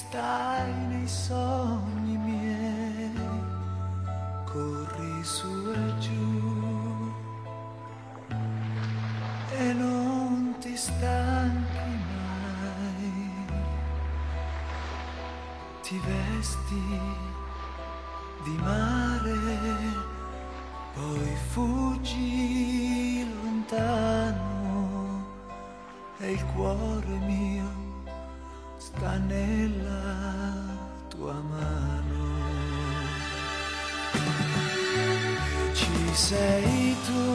stai nei sogni miei, corri su e giù e non ti stanchi mai, ti vesti di mare, poi fuggi lontano e il cuore mio sta nella tua mano. E ci sei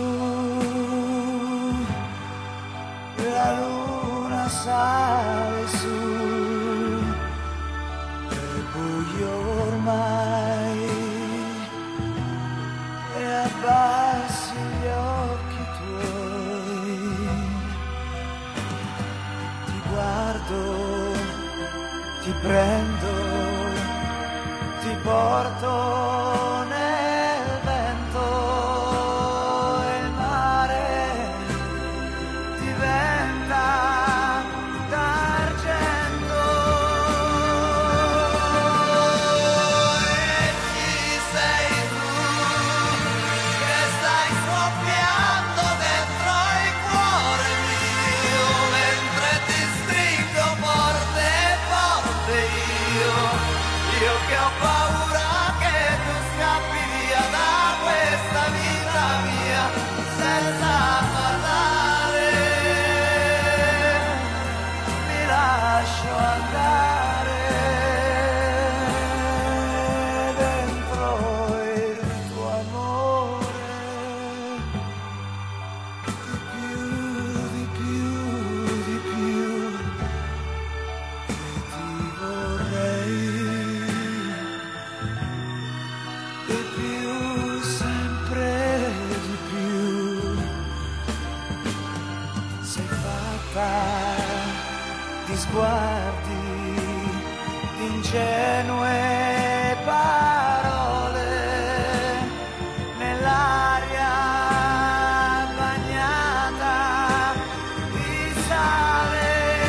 tu, la luna sale su, è buio ormai e abbassi gli occhi tuoi, ti guardo, ti prendo, ti porto nel vento e il mare diventa d'argento. E ci sei tu che stai soffiando dentro il cuore mio, mentre ti stringo forte forte io che ho paura che tu scappi via da questa vita mia senza parlare, mi lascio andare dentro il tuo amore, di più, e ti vorrei di più, sempre di più. Sei fatta di sguardi, di ingenue parole, nell'aria bagnata di sale.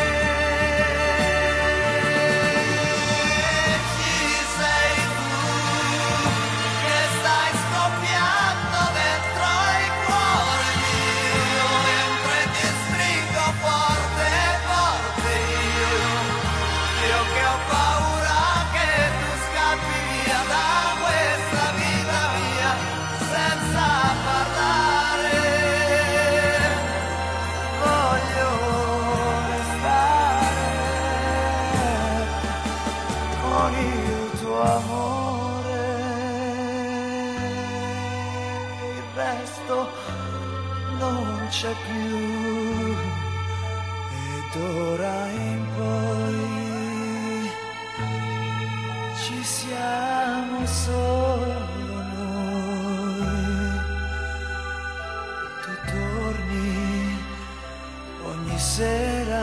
Ci sei tu che stai scoppiando dentro il cuore mio, mentre ti stringo forte forte io che ho paura che tu scappi via da questa vita mia senza parlare, voglio restare con il tuo amore, il resto non c'è più, ed ora in poi ci siamo solo noi. Tu torni ogni sera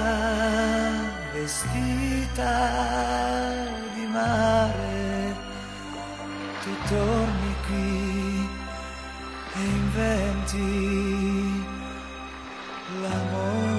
vestita di mare, tu torni qui e inventi l'amore.